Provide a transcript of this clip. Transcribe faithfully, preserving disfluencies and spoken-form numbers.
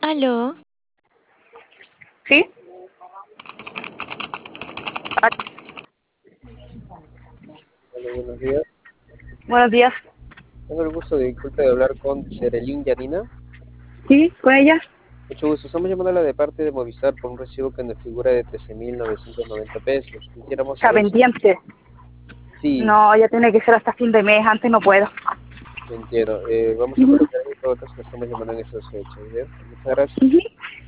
Aló, ¿Sí? Hola, buenos días. Buenos días. Tengo el gusto de, disculpe, de hablar con Sherelyn Yanina. ¿Sí? ¿Con ella? Mucho gusto. Estamos llamándola de parte de Movistar por un recibo que nos figura de trece mil novecientos noventa pesos. Quisiéramos Está saber si... pendiente. Sí, No, ya tiene que ser hasta fin de mes, antes no puedo. entiendo. Eh, vamos a Ujú, colocar en todo caso que estamos llamando en esas fechas. ¿Bien? Muchas gracias. ujú.